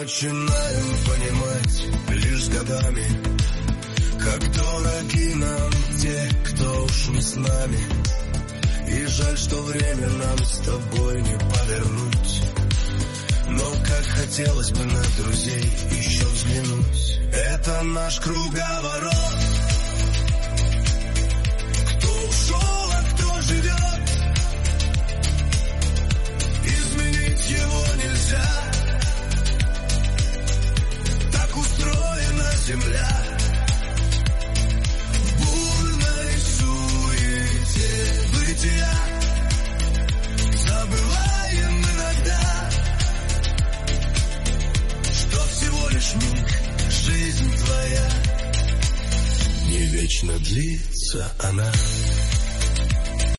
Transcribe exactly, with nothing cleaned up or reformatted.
начинаем понимать лишь с годами, как дороги нам те, кто ушли с нами. И жаль, что время нам с тобой не повернуть, но как хотелось бы на друзей еще взглянуть. Это наш круговорот. Кто ушел, а кто живет, изменить его нельзя. Так устроена земля. В бурной суете бытия забываем иногда, что всего лишь миг, жизнь твоя, не вечно длится она.